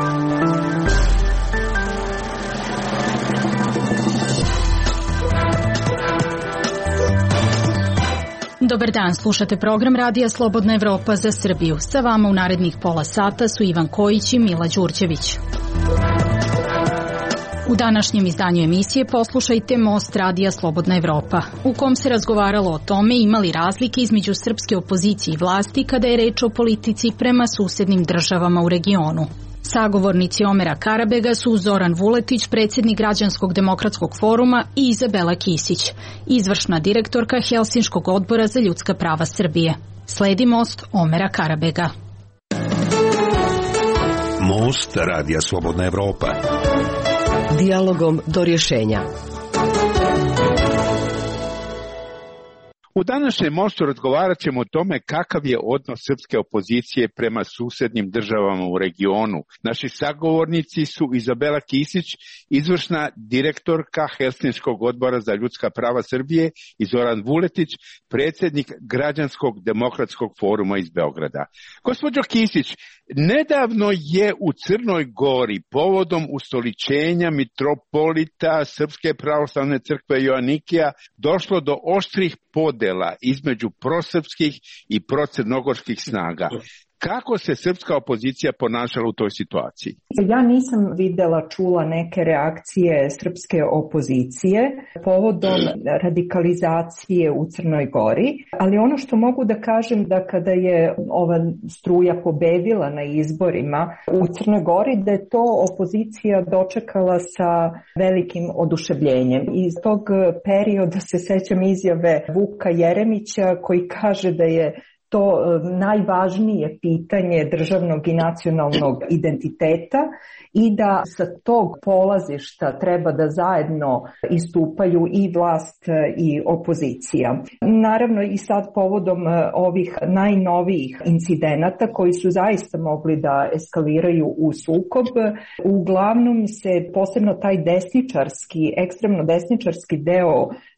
Dobar dan, slušate program Radija Slobodna Evropa za Srbiju. Sa vama u narednih pola sata su Ivan Kojić i Mila Đurđević. U današnjem izdanju emisije poslušajte Most Radija Slobodna Evropa, u kom se razgovaralo o tome ima li razlike između srpske opozicije i vlasti kada je reč o politici prema susednim državama u regionu. Sagovornici Omera Karabega su Zoran Vuletić, predsjednik Građanskog demokratskog foruma, i Izabela Kisić, izvršna direktorka Helsinškog odbora za ljudska prava Srbije. Sledi Most Omera Karabega. Most Radija Slobodna Evropa. Dijalogom do rješenja. U današnjem mostu razgovarat ćemo o tome kakav je odnos srpske opozicije prema susednim državama u regionu. Naši sagovornici su Izabela Kisić, izvršna direktorka Helsinškog odbora za ljudska prava Srbije, i Zoran Vuletić, predsjednik Građanskog demokratskog foruma iz Beograda. Gospođo Kisić, nedavno je u Crnoj Gori povodom ustoličenja mitropolita Srpske pravoslavne crkve Joanikija došlo do oštrih podela između prosrpskih i procrnogorskih snaga. Kako se srpska opozicija ponašala u toj situaciji? Ja nisam čula neke reakcije srpske opozicije povodom radikalizacije u Crnoj Gori, ali ono što mogu da kažem da kada je ova struja pobedila na izborima u Crnoj Gori, da je to opozicija dočekala sa velikim oduševljenjem. Iz tog perioda se sećam izjave Vuka Jeremića koji kaže da je to najvažnije pitanje državnog i nacionalnog identiteta i da sa tog polazišta treba da zajedno istupaju i vlast i opozicija. Naravno i sad povodom ovih najnovijih incidenata koji su zaista mogli da eskaliraju u sukob, uglavnom se posebno taj desničarski, ekstremno desničarski deo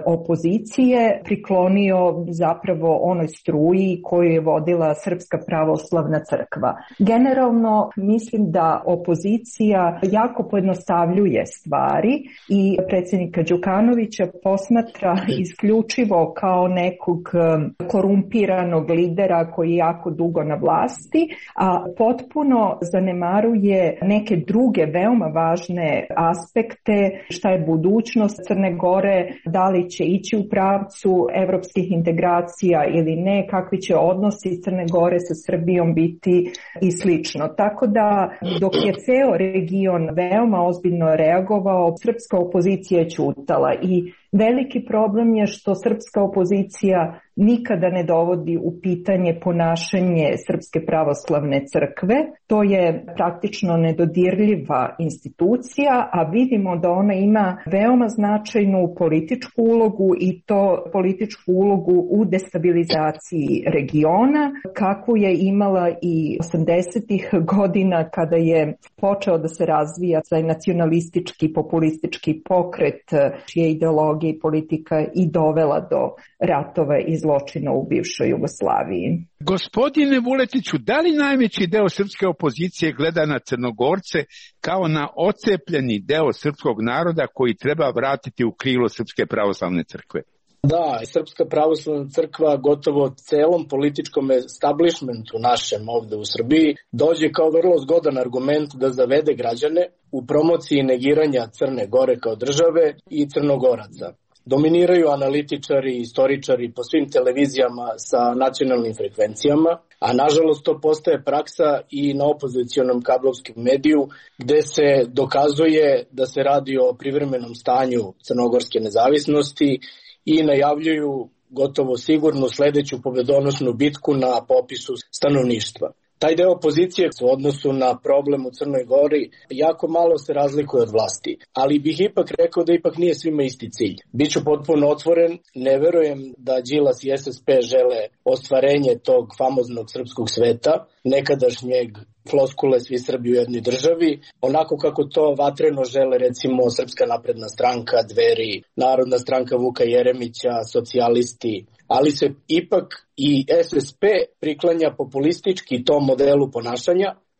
opozicije priklonio zapravo onoj struji koju je vodila Srpska pravoslavna crkva. Generalno mislim da opozicija jako pojednostavljuje stvari i predsjednika Đukanovića posmatra isključivo kao nekog korumpiranog lidera koji je jako dugo na vlasti, a potpuno zanemaruje neke druge veoma važne aspekte, šta je budućnost Crne Gore, da li će ići u pravcu evropskih integracija ili ne, kakvi će odnosi Crne Gore sa Srbijom biti i slično. Tako da dok je ceo region veoma ozbiljno reagovao, srpska opozicija je ćutala i veliki problem je što srpska opozicija nikada ne dovodi u pitanje ponašanje Srpske pravoslavne crkve. To je praktično nedodirljiva institucija, a vidimo da ona ima veoma značajnu političku ulogu i to političku ulogu u destabilizaciji regiona, kakvu je imala i 80-ih godina kada je počeo da se razvija taj nacionalistički, populistički pokret čija ideologija i politika i dovela do ratova i zločina u bivšoj Jugoslaviji. Gospodine Vuletiću, da li najveći deo srpske opozicije gleda na Crnogorce kao na ocepljeni deo srpskog naroda koji treba vratiti u krilo Srpske pravoslavne crkve? Da, Srpska pravoslavna crkva gotovo celom političkom establishmentu našem ovde u Srbiji dođe kao vrlo zgodan argument da zavede građane u promociji negiranja Crne Gore kao države i Crnogoraca. Dominiraju analitičari i istoričari po svim televizijama sa nacionalnim frekvencijama, a nažalost to postaje praksa i na opozicionom kablovskom mediju gde se dokazuje da se radi o privremenom stanju crnogorske nezavisnosti i najavljuju gotovo sigurno sledeću pobedonosnu bitku na popisu stanovništva. Taj deo opozicije u odnosu na problem u Crnoj Gori jako malo se razlikuje od vlasti, ali bih ipak rekao da ipak nije svima isti cilj. Biću potpuno otvoren, ne verujem da Đilas i SSP žele ostvarenje tog famoznog srpskog sveta, nekadašnjeg floskule svi Srbi u jednoj državi, onako kako to vatreno žele recimo Srpska napredna stranka, Dveri, Narodna stranka Vuka Jeremića, socijalisti, ali se ipak i SSP priklanja populistički tom modelu ponašanja,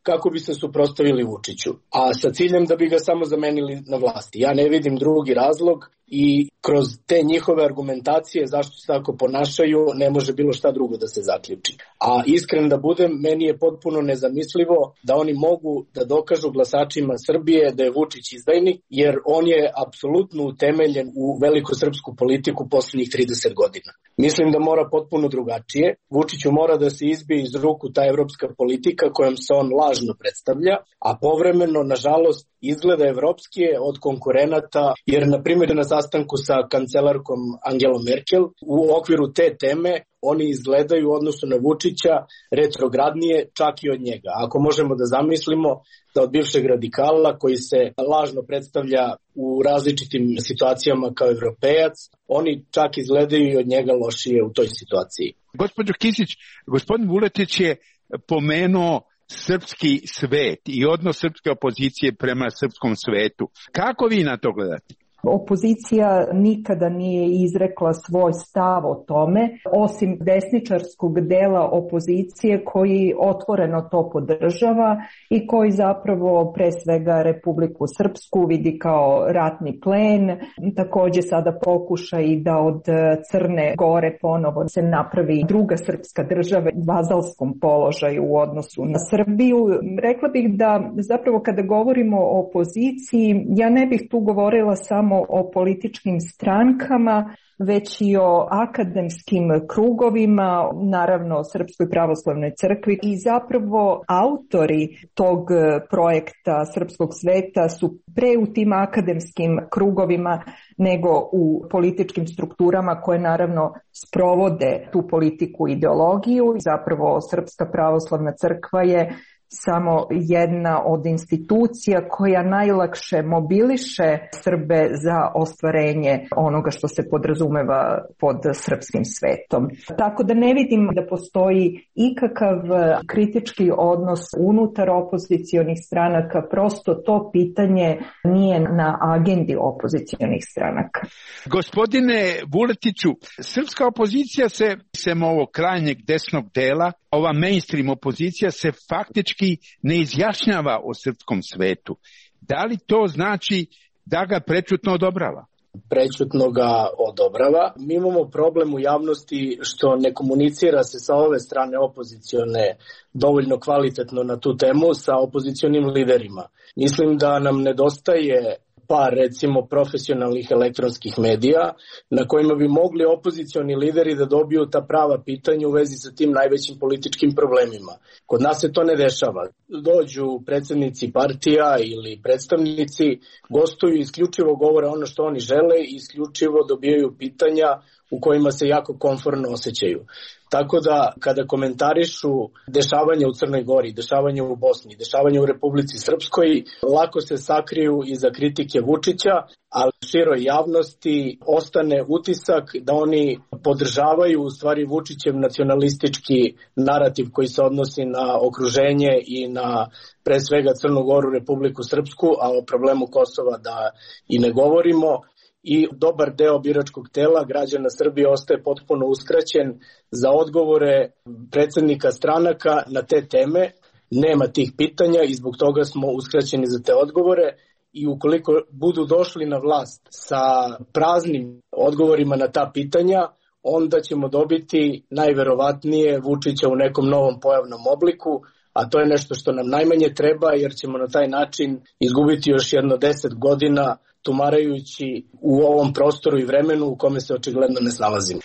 kako bi se suprotstavili Vučiću, a sa ciljem da bi ga samo zamenili na vlasti. Ja ne vidim drugi razlog i kroz te njihove argumentacije zašto se tako ponašaju ne može bilo šta drugo da se zaključi. A iskren da budem, meni je potpuno nezamislivo da oni mogu da dokažu glasačima Srbije da je Vučić izdajnik, jer on je apsolutno utemeljen u velikosrpsku politiku poslednjih 30 godina. Mislim da mora potpuno drugačije. Vučiću mora da se izbije iz ruku ta evropska politika kojom se on lažno predstavlja, a povremeno, nažalost, izgleda evropskije od konkurenata, jer, na primjer, na sastanku sa kancelarkom Angelom Merkel, u okviru te teme, oni izgledaju u odnosu na Vučića retrogradnije čak i od njega. Ako možemo da zamislimo da od bivšeg radikala koji se lažno predstavlja u različitim situacijama kao evropejac, oni čak izgledaju i od njega lošije u toj situaciji. Gospođo Kisić, gospodin Vuletić je pomenuo srpski svet i odnos srpske opozicije prema srpskom svetu. Kako vi na to gledate? Opozicija nikada nije izrekla svoj stav o tome, osim desničarskog dela opozicije koji otvoreno to podržava i koji zapravo pre svega Republiku Srpsku vidi kao ratni plen. Takođe sada pokuša i da od Crne Gore ponovo se napravi druga srpska država u vazalskom položaju u odnosu na Srbiju. Rekla bih da zapravo kada govorimo o opoziciji, ja ne bih tu govorila samo o političkim strankama, već i o akademskim krugovima, naravno Srpskoj pravoslavnoj crkvi, i zapravo autori tog projekta Srpskog sveta su pre u tim akademskim krugovima nego u političkim strukturama koje naravno sprovode tu politiku i ideologiju. Zapravo Srpska pravoslavna crkva je samo jedna od institucija koja najlakše mobiliše Srbe za ostvarenje onoga što se podrazumeva pod srpskim svetom. Tako da ne vidim da postoji ikakav kritički odnos unutar opozicionih stranaka, prosto to pitanje nije na agendi opozicionih stranaka. Gospodine Vuletiću, srpska opozicija se, sem ovog krajnjeg desnog dela, ova mainstream opozicija se faktički ne izjašnjava o srpskom svetu. Da li to znači da ga prečutno odobrava? Prečutno ga odobrava. Mi imamo problem u javnosti što ne komunicira se sa ove strane opozicione dovoljno kvalitetno na tu temu sa opozicionim liderima. Mislim da nam nedostaje par, recimo, profesionalnih elektronskih medija na kojima bi mogli opozicioni lideri da dobiju ta prava pitanja u vezi sa tim najvećim političkim problemima. Kod nas se to ne dešava. Dođu predsednici partija ili predstavnici, gostuju, isključivo govore ono što oni žele i isključivo dobijaju pitanja u kojima se jako komfortno osjećaju. Tako da kada komentarišu dešavanja u Crnoj Gori, dešavanja u Bosni, dešavanja u Republici Srpskoj, lako se sakriju iza kritike Vučića, ali široj javnosti ostane utisak da oni podržavaju u stvari Vučićev nacionalistički narativ koji se odnosi na okruženje i na pre svega Crnu Goru, Republiku Srpsku, a o problemu Kosova da i ne govorimo. I dobar deo biračkog tela građana Srbije ostaje potpuno uskraćen za odgovore predsednika stranaka na te teme. Nema tih pitanja i zbog toga smo uskraćeni za te odgovore. I ukoliko budu došli na vlast sa praznim odgovorima na ta pitanja, onda ćemo dobiti najverovatnije Vučića u nekom novom pojavnom obliku, a to je nešto što nam najmanje treba, jer ćemo na taj način izgubiti još jedno 10 godina tumarajući u ovom prostoru i vremenu u kome se očigledno ne snalazimo.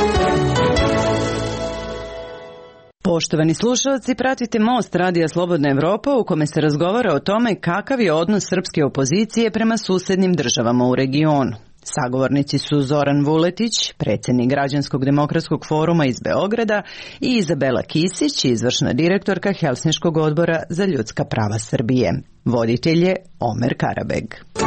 Poštovani slušalci, pratite Most Radija Slobodna Evropa u kome se razgovara o tome kakav je odnos srpske opozicije prema susednim državama u regionu. Sagovornici su Zoran Vuletić, predsjednik Građanskog demokratskog foruma iz Beograda, i Izabela Kisić, izvršna direktorka Helsinškog odbora za ljudska prava Srbije. Voditelj je Omer Karabeg.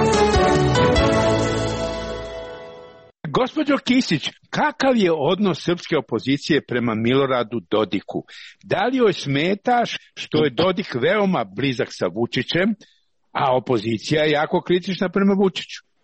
Gospođo Kisić, kakav je odnos srpske opozicije prema Miloradu Dodiku? Da li joj smeta što je Dodik veoma blizak sa Vučićem, a opozicija je jako kritična prema Vučiću?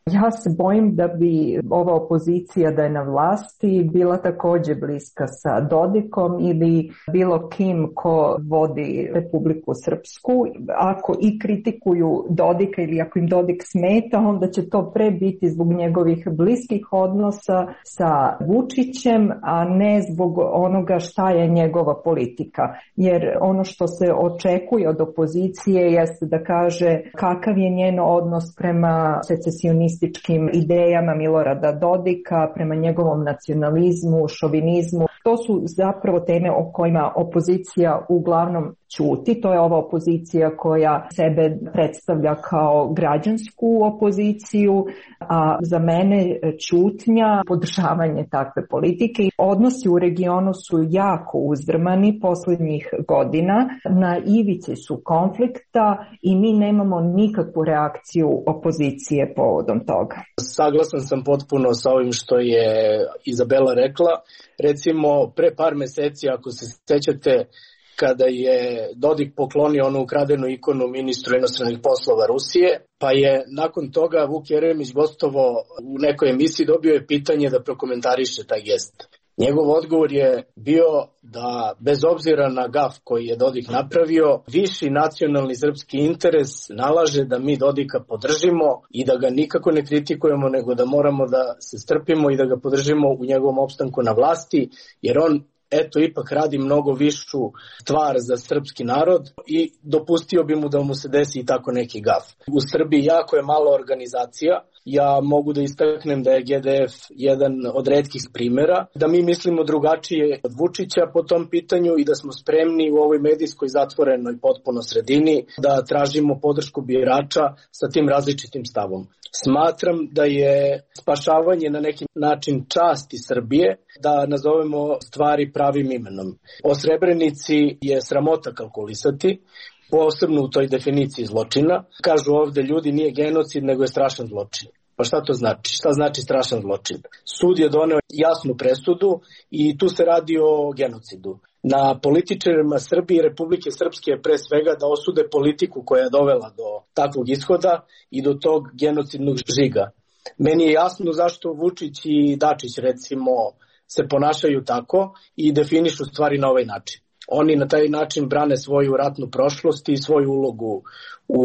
Ja se bojim da bi ova opozicija da je na vlasti bila također bliska sa Dodikom ili bilo kim ko vodi Republiku Srpsku. Ako i kritikuju Dodika ili ako im Dodik smeta, onda će to pre biti zbog njegovih bliskih odnosa sa Vučićem, a ne zbog onoga šta je njegova politika. Jer ono što se očekuje od opozicije jeste da kaže kakav je njen odnos prema secesionističkim idejama Milorada Dodika, prema njegovom nacionalizmu, šovinizmu. To su zapravo teme o kojima opozicija uglavnom ćuti. To je ova opozicija koja sebe predstavlja kao građansku opoziciju, a za mene ćutnja, podržavanje takve politike. Odnosi u regionu su jako uzdrmani posljednjih godina, na ivici su konflikta i mi nemamo nikakvu reakciju opozicije povodom toga. Saglasan sam potpuno sa ovim što je Izabela rekla. Recimo, pre par meseci, ako se sećate, kada je Dodik poklonio onu ukradenu ikonu ministru inostranih poslova Rusije, pa je nakon toga Vuk Jeremić gostovao u nekoj emisiji, dobio je pitanje da prokomentariše taj gest. Njegov odgovor je bio da bez obzira na gaf koji je Dodik napravio, viši nacionalni srpski interes nalaže da mi Dodika podržimo i da ga nikako ne kritikujemo, nego da moramo da se strpimo i da ga podržimo u njegovom opstanku na vlasti, jer on ipak radi mnogo višu stvar za srpski narod i dopustio bi mu da mu se desi i tako neki gaf. U Srbiji jako je malo organizacija. Ja mogu da istaknem da je GDF jedan od retkih primjera, da mi mislimo drugačije od Vučića po tom pitanju i da smo spremni u ovoj medijskoj zatvorenoj potpuno sredini da tražimo podršku birača sa tim različitim stavom. Smatram da je spašavanje na neki način časti Srbije, da nazovemo stvari pravim imenom. O Srebrenici je sramota kalkulisati, posebno u toj definiciji zločina. Kažu ovde ljudi nije genocid, nego je strašan zločin. Pa šta to znači? Šta znači strašan zločin? Sud je doneo jasnu presudu i tu se radi o genocidu. Na političarima Srbije i Republike Srpske je pre svega da osude politiku koja je dovela do takvog ishoda i do tog genocidnog žiga. Meni je jasno zašto Vučić i Dačić recimo se ponašaju tako i definišu stvari na ovaj način. Oni na taj način brane svoju ratnu prošlost i svoju ulogu u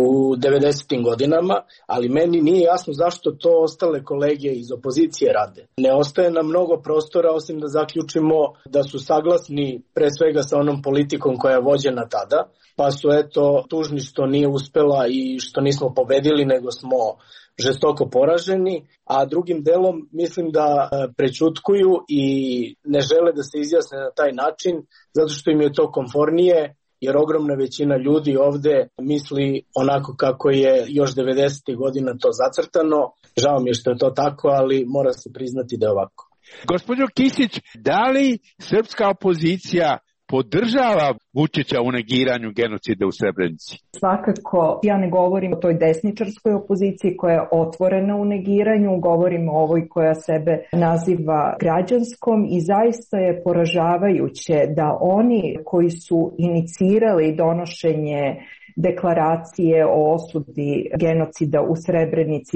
90. godinama, ali meni nije jasno zašto to ostale kolege iz opozicije rade. Ne ostaje nam mnogo prostora osim da zaključimo da su saglasni pre svega sa onom politikom koja je vođena tada, pa su tužni što nije uspela i što nismo pobedili, nego smo žestoko poraženi, a drugim delom mislim da prećutkuju i ne žele da se izjasne na taj način, zato što im je to komfornije, jer ogromna većina ljudi ovde misli onako kako je još 90. godina to zacrtano. Žao mi je što je to tako, ali mora se priznati da je ovako. Gospođo Kisić, da li srpska opozicija podržava Vučića u negiranju genocida u Srebrenici? Svakako, ja ne govorim o toj desničarskoj opoziciji koja je otvorena u negiranju, govorim o ovoj koja sebe naziva građanskom i zaista je poražavajuće da oni koji su inicirali donošenje deklaracije o osudi genocida u Srebrenici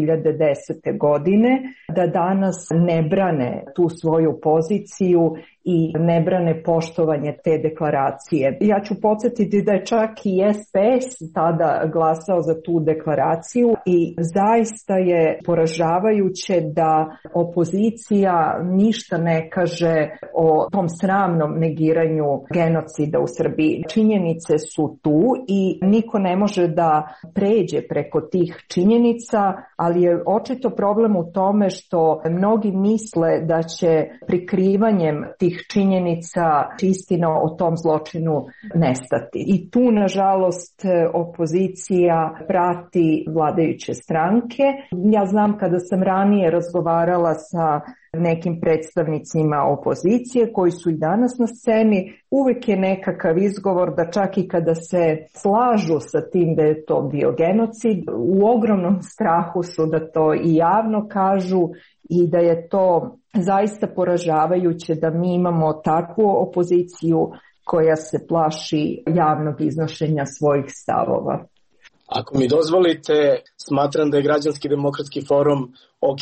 2010. godine, da danas ne brane tu svoju poziciju i ne brane poštovanje te deklaracije. Ja ću podsjetiti da je čak i SPS tada glasao za tu deklaraciju i zaista je poražavajuće da opozicija ništa ne kaže o tom sramnom negiranju genocida u Srbiji. Činjenice su tu i niko ne može da pređe preko tih činjenica, ali je očito problem u tome što mnogi misle da će prikrivanjem tih činjenica istina o tom zločinu nestati. I tu, nažalost, opozicija prati vladajuće stranke. Ja znam kada sam ranije razgovarala sa nekim predstavnicima opozicije koji su i danas na sceni, uvek je nekakav izgovor da čak i kada se slažu sa tim da je to bio genocid, u ogromnom strahu su da to i javno kažu i da je to zaista poražavajuće da mi imamo takvu opoziciju koja se plaši javnog iznošenja svojih stavova. Ako mi dozvolite, smatram da je Građanski demokratski forum,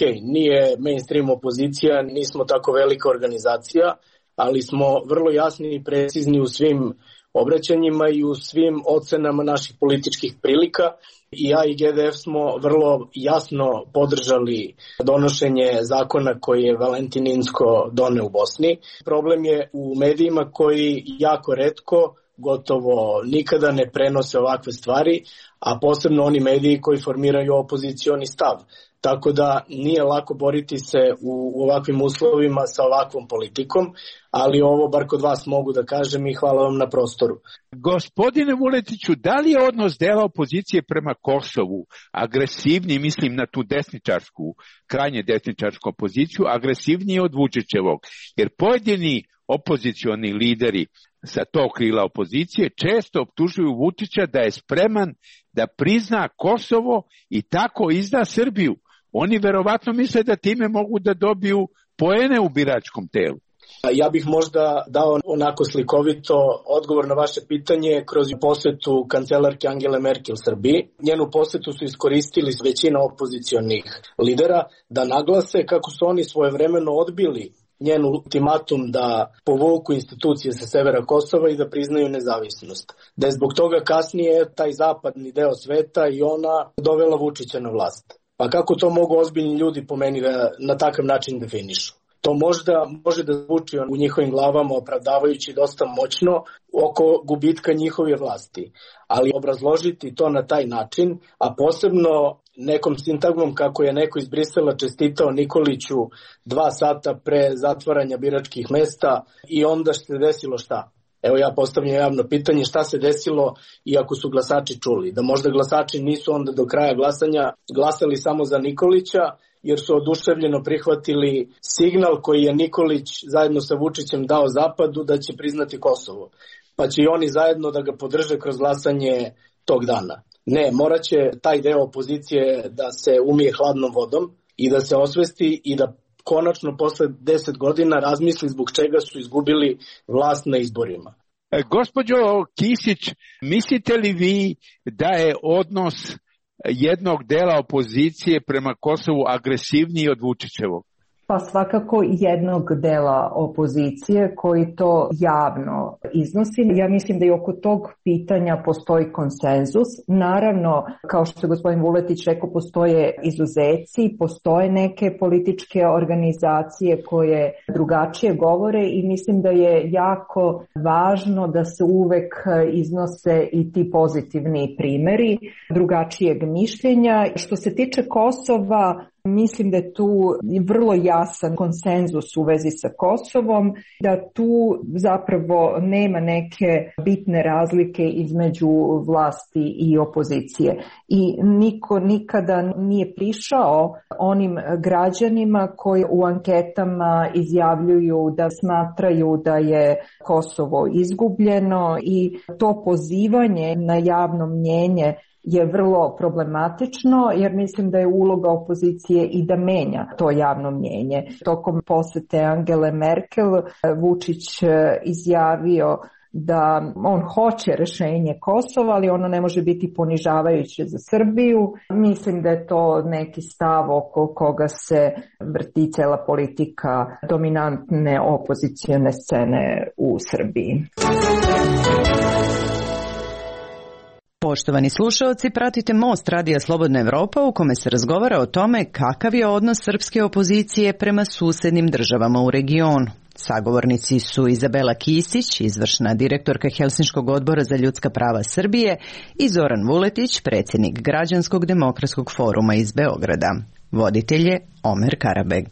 nije mainstream opozicija, nismo tako velika organizacija, ali smo vrlo jasni i precizni u svim obraćanjima i u svim ocenama naših političkih prilika. I ja i GDF smo vrlo jasno podržali donošenje zakona koji je Valentin Inzko doneo u Bosni. Problem je u medijima koji jako retko, gotovo nikada ne prenose ovakve stvari, a posebno oni mediji koji formiraju opozicioni stav. Tako da nije lako boriti se u ovakvim uslovima sa ovakvom politikom, ali ovo bar kod vas mogu da kažem i hvala vam na prostoru. Gospodine Vuletiću, da li je odnos dela opozicije prema Kosovu agresivniji, mislim na tu desničarsku, krajnje desničarsku opoziciju, agresivniji od Vučićevog? Jer pojedini opozicioni lideri sa tog krila opozicije često optužuju Vučića da je spreman da prizna Kosovo i tako izda Srbiju. Oni verovatno misle da time mogu da dobiju poene u biračkom telu. Ja bih možda dao onako slikovito odgovor na vaše pitanje kroz posetu kancelarke Angele Merkel Srbiji. Njenu posetu su iskoristili većina opozicionih lidera da naglase kako su oni svojevremeno odbili njen ultimatum da povuku institucije sa severa Kosova i da priznaju nezavisnost. Da je zbog toga kasnije taj zapadni deo sveta i ona dovela Vučića na vlast. Pa kako to mogu ozbiljni ljudi po meni da na takav način definišu? To možda može da zvuči u njihovim glavama opravdavajući dosta moćno oko gubitka njihove vlasti. Ali obrazložiti to na taj način, a posebno nekom sintagmom kako je neko iz Brisela čestitao Nikoliću 2 sata pre zatvaranja biračkih mesta i onda se desilo šta? Evo ja postavljam javno pitanje šta se desilo iako su glasači čuli. Da možda glasači nisu onda do kraja glasanja glasali samo za Nikolića, jer su oduševljeno prihvatili signal koji je Nikolić zajedno sa Vučićem dao Zapadu da će priznati Kosovo. Pa će i oni zajedno da ga podrže kroz glasanje tog dana. Ne, morat će taj deo opozicije da se umije hladnom vodom i da se osvesti i da konačno posle 10 godina razmisli zbog čega su izgubili vlast na izborima. Gospođo Kisić, mislite li vi da je odnos jednog dela opozicije prema Kosovu agresivniji od Vučićevog? Pa svakako jednog dela opozicije koji to javno iznosi. Ja mislim da i oko tog pitanja postoji konsenzus. Naravno, kao što je gospodin Vuletić rekao, postoje izuzeci, postoje neke političke organizacije koje drugačije govore i mislim da je jako važno da se uvek iznose i ti pozitivni primeri drugačijeg mišljenja. Što se tiče Kosova, mislim da je tu vrlo jasan konsenzus u vezi sa Kosovom, da tu zapravo nema neke bitne razlike između vlasti i opozicije. I niko nikada nije prišao onim građanima koji u anketama izjavljuju da smatraju da je Kosovo izgubljeno i to pozivanje na javno mnjenje je vrlo problematično jer mislim da je uloga opozicije i da menja to javno mnjenje. Tokom posete Angele Merkel Vučić izjavio da on hoće rešenje Kosova, ali ono ne može biti ponižavajuće za Srbiju. Mislim da je to neki stav oko koga se vrti cela politika dominantne opozicione scene u Srbiji. Poštovani slušaoci, pratite Most Radija Slobodna Evropa u kome se razgovara o tome kakav je odnos srpske opozicije prema susednim državama u regionu. Sagovornici su Izabela Kisić, izvršna direktorka Helsinškog odbora za ljudska prava Srbije, i Zoran Vuletić, predsjednik Građanskog demokratskog foruma iz Beograda. Voditelj je Omer Karabeg.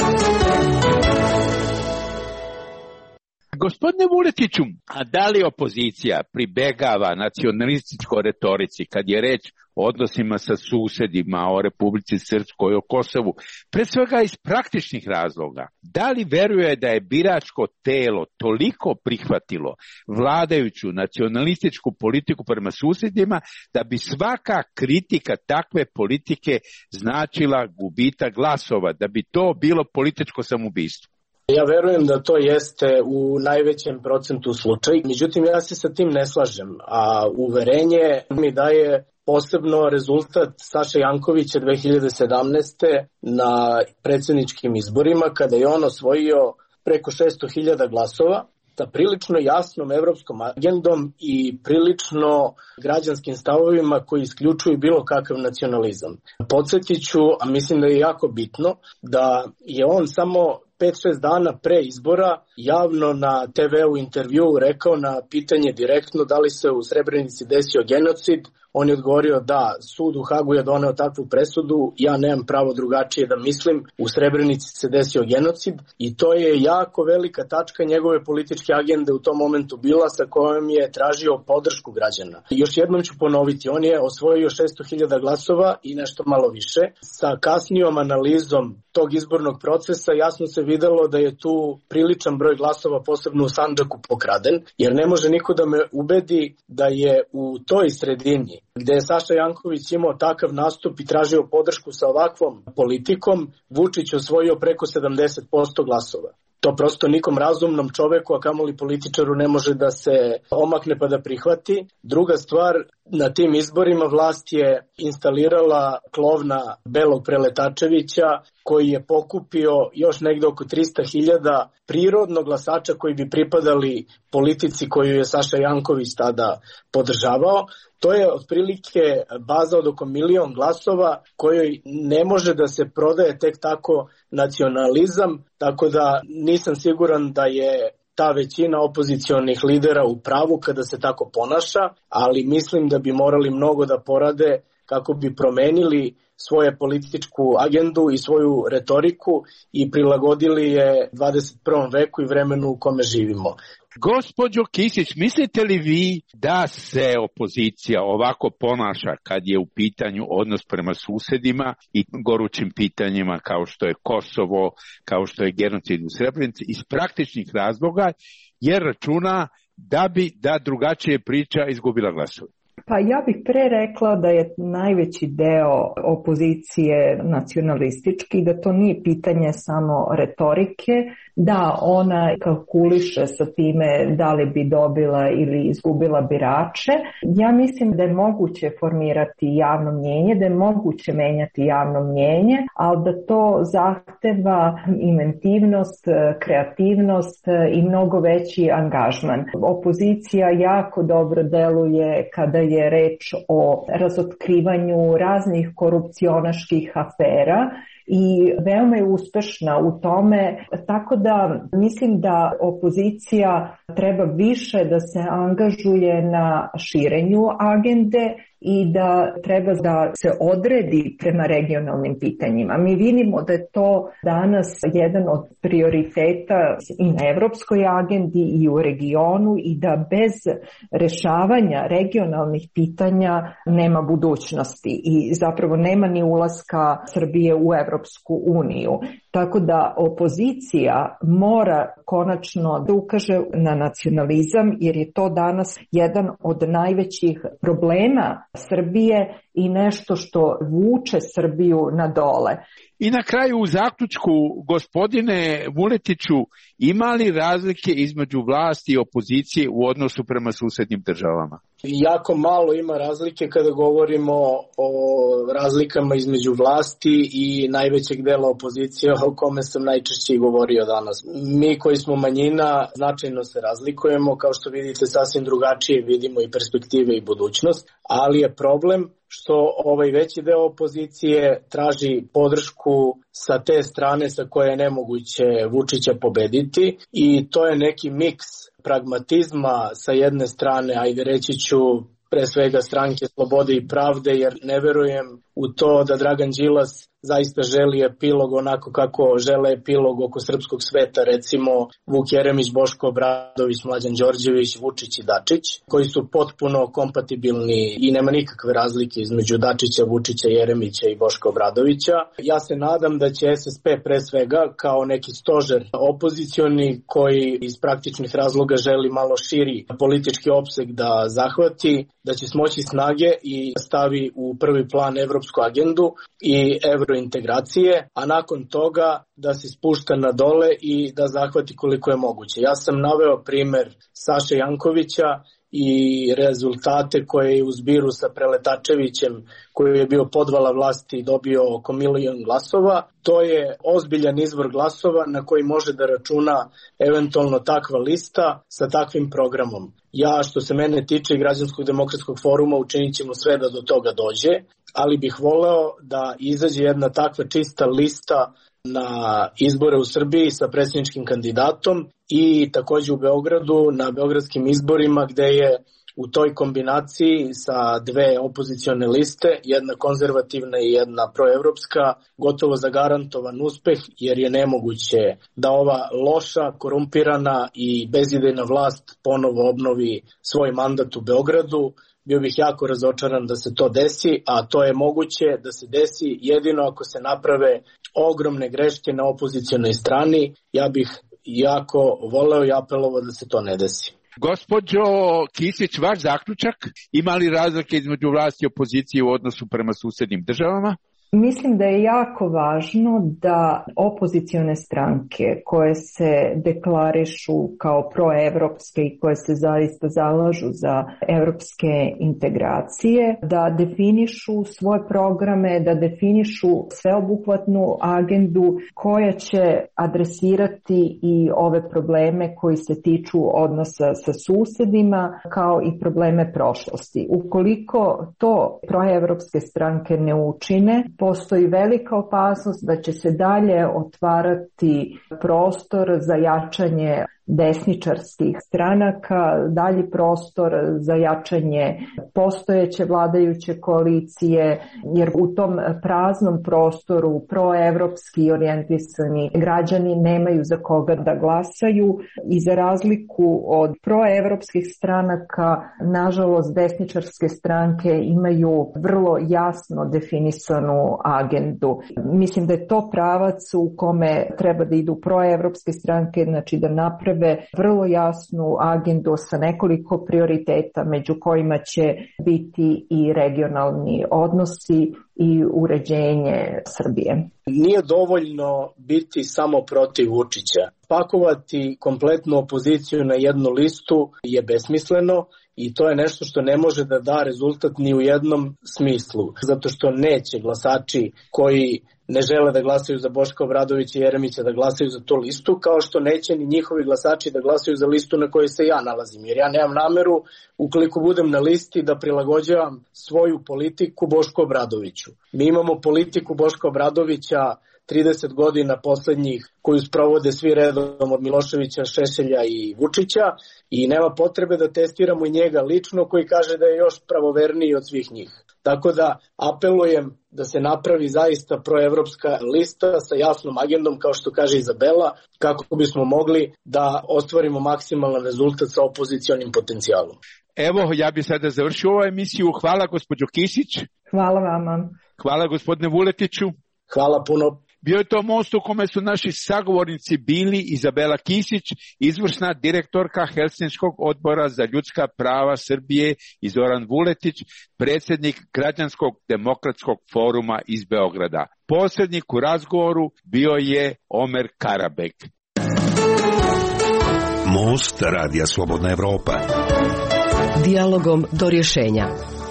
Gospodine Vuletiću, a da li opozicija pribegava nacionalističkoj retorici kad je reč o odnosima sa susedima, o Republici Srpskoj, o Kosovu, pre svega iz praktičnih razloga? Da li veruje da je biračko telo toliko prihvatilo vladajuću nacionalističku politiku prema susedima da bi svaka kritika takve politike značila gubitak glasova, da bi to bilo političko samoubistvo? Ja verujem da to jeste u najvećem procentu slučaj, međutim ja se sa tim ne slažem, a uverenje mi daje posebno rezultat Saše Jankovića 2017. na predsjedničkim izborima, kada je on osvojio preko 600.000 glasova sa prilično jasnom evropskom agendom i prilično građanskim stavovima koji isključuju bilo kakav nacionalizam. Podsjetit ću, a mislim da je jako bitno, da je on samo 5-6 dana pre izbora javno na TV-u intervjuu rekao na pitanje direktno da li se u Srebrenici desio genocid. On je odgovorio da, sud u Hagu je doneo takvu presudu, ja nemam pravo drugačije da mislim, u Srebrenici se desio genocid i to je jako velika tačka njegove političke agende u tom momentu bila sa kojom je tražio podršku građana. Još jednom ću ponoviti, on je osvojio 600.000 glasova i nešto malo više. Sa kasnijom analizom tog izbornog procesa jasno se videlo da je tu priličan broj glasova, posebno u Sandžaku, pokraden, jer ne može niko da me ubedi da je u toj sredini gde je Saša Janković imao takav nastup i tražio podršku sa ovakvom politikom, Vučić osvojio preko 70% glasova. To prosto nikom razumnom čoveku, a kamoli političaru, ne može da se omakne pa da prihvati. Druga stvar, na tim izborima vlast je instalirala klovna Belog Preletačevića, koji je pokupio još negde oko 300.000 prirodnog glasača koji bi pripadali politici koju je Saša Janković tada podržavao. To je otprilike baza od oko 1.000.000 glasova kojoj ne može da se prodaje tek tako nacionalizam, tako da nisam siguran da je ta većina opozicionih lidera u pravu kada se tako ponaša, ali mislim da bi morali mnogo da porade kako bi promenili svoju političku agendu i svoju retoriku i prilagodili je 21. veku i vremenu u kome živimo. Gospođo Kisić, mislite li vi da se opozicija ovako ponaša kad je u pitanju odnos prema susedima i gorućim pitanjima kao što je Kosovo, kao što je genocid u Srebrenici, iz praktičnih razloga, jer računa da drugačije priča izgubila glasove? Pa ja bih pre rekla da je najveći deo opozicije nacionalistički, da to nije pitanje samo retorike, da ona kalkuliše sa time da li bi dobila ili izgubila birače. Ja mislim da je moguće formirati javno mnjenje, da je moguće menjati javno mnjenje, ali da to zahteva inventivnost, kreativnost i mnogo veći angažman. Opozicija jako dobro deluje kada je reč o razotkrivanju raznih korupcionaških afera i veoma je uspešna u tome, tako da mislim da opozicija treba više da se angažuje na širenju agende i da treba da se odredi prema regionalnim pitanjima. Mi vidimo da je to danas jedan od prioriteta i na evropskoj agendi i u regionu i da bez rešavanja regionalnih pitanja nema budućnosti i zapravo nema ni ulaska Srbije u Evropsku uniju. Tako da opozicija mora konačno da ukaže na nacionalizam jer je to danas jedan od najvećih problema Srbije i nešto što vuče Srbiju na dole. I na kraju u zaključku, gospodine Vuletiću, ima li razlike između vlasti i opozicije u odnosu prema susednim državama? Jako malo ima razlike kada govorimo o razlikama između vlasti i najvećeg dela opozicije o kome sam najčešće govorio danas. Mi koji smo manjina značajno se razlikujemo, kao što vidite sasvim drugačije vidimo i perspektive i budućnost, ali je problem što ovaj veći deo opozicije traži podršku sa te strane sa koje je nemoguće Vučića pobediti i to je neki miks pragmatizma sa jedne strane, ajde reći ću pre svega Stranke slobode i pravde, jer ne verujem u to da Dragan Đilas zaista želi epilog onako kako žele epilog oko srpskog sveta, recimo Vuk Jeremić, Boško Obradović, Mlađan Đorđević, Vučić i Dačić, koji su potpuno kompatibilni i nema nikakve razlike između Dačića, Vučića, Jeremića i Boška Obradovića. Ja se nadam da će SSP pre svega kao neki stožer opozicioni koji iz praktičnih razloga želi malo širi politički opseg da zahvati, da će smoći snage i stavi u prvi plan evropsku agendu i evrointegracije, a nakon toga da se spušta na dole i da zahvati koliko je moguće. Ja sam naveo primer Saše Jankovića i rezultate koje je u zbiru sa Preletačevićem, koji je bio podvala vlasti i dobio oko 1 milion glasova. To je ozbiljan izvor glasova na koji može da računa eventualno takva lista sa takvim programom. Ja, što se mene tiče, Građanskog demokratskog foruma, učinit ćemo sve da do toga dođe, ali bih voleo da izađe jedna takva čista lista na izbore u Srbiji sa predsjedničkim kandidatom i takođe u Beogradu na beogradskim izborima, gde je u toj kombinaciji sa dve opozicione liste, jedna konzervativna i jedna proevropska, gotovo zagarantovan uspeh, jer je nemoguće da ova loša, korumpirana i bezidejna vlast ponovo obnovi svoj mandat u Beogradu. Bio bih jako razočaran da se to desi, a to je moguće da se desi jedino ako se naprave ogromne greške na opozicionoj strani. Ja bih jako voleo i apelovao da se to ne desi. Gospođo Kisić, vaš zaključak, ima li razlike između vlasti i opozicije u odnosu prema susednim državama? Mislim da je jako važno da opozicione stranke koje se deklarišu kao proevropske i koje se zaista zalažu za evropske integracije, da definišu svoje programe, da definišu sveobuhvatnu agendu koja će adresirati i ove probleme koji se tiču odnosa sa susedima kao i probleme prošlosti. Ukoliko to proevropske stranke ne učine, postoji velika opasnost da će se dalje otvarati prostor za jačanje desničarskih stranaka, dalji prostor za jačanje postojeće vladajuće koalicije, jer u tom praznom prostoru proevropski orijentisani građani nemaju za koga da glasaju i za razliku od proevropskih stranaka, nažalost desničarske stranke imaju vrlo jasno definisanu agendu. Mislim da je to pravac u kome treba da idu proevropske stranke, znači da naprave vrlo jasnu agendu sa nekoliko prioriteta, među kojima će biti i regionalni odnosi i uređenje Srbije. Nije dovoljno biti samo protiv Vučića. Pakovati kompletnu opoziciju na jednu listu je besmisleno i to je nešto što ne može da da rezultat ni u jednom smislu. Zato što neće glasači koji ne žele da glasaju za Boška Obradovića i Jeremića da glasaju za tu listu, kao što neće ni njihovi glasači da glasaju za listu na kojoj se ja nalazim. Jer ja nemam nameru, ukoliko budem na listi, da prilagođavam svoju politiku Bošku Obradoviću. Mi imamo politiku Boška Obradovića 30 godina poslednjih koju sprovode svi redom od Miloševića, Šešelja i Vučića i nema potrebe da testiramo i njega lično koji kaže da je još pravoverniji od svih njih. Tako da apelujem da se napravi zaista proevropska lista sa jasnom agendom, kao što kaže Izabela, kako bismo mogli da ostvarimo maksimalan rezultat sa opozicionim potencijalom. Evo, ja bih sada završio ovu emisiju. Hvala gospođo Kisić. Hvala vama. Hvala gospodine Vuletiću. Hvala puno. Bio je to most u kome su naši sagovornici bili Izabela Kisić, izvršna direktorka Helsinškog odbora za ljudska prava Srbije, i Zoran Vuletić, predsjednik Građanskog demokratskog foruma iz Beograda. Posrednik u razgovoru bio je Omer Karabek. Most Radija Slobodna Evropa. Dijalogom do rješenja.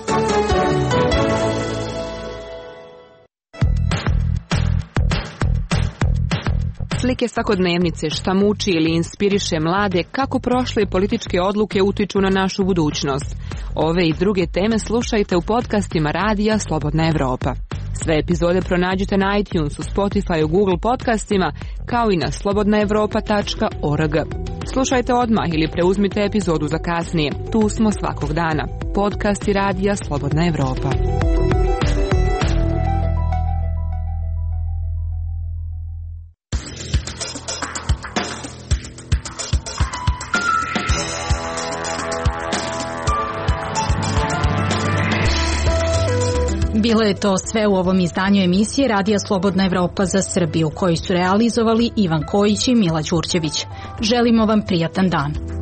Slike svakodnevnice, šta muči ili inspiriše mlade, kako prošle političke odluke utiču na našu budućnost. Ove i druge teme slušajte u podcastima Radija Slobodna Evropa. Sve epizode pronađite na iTunesu, Spotify, Google podcastima, kao i na slobodnaevropa.org. Slušajte odmah ili preuzmite epizodu za kasnije. Tu smo svakog dana. Podcasti Radija Slobodna Evropa. Bilo je to sve u ovom izdanju emisije Radija Slobodna Evropa za Srbiju, koji su realizovali Ivan Kojić i Mila Đurđević. Želimo vam prijatan dan.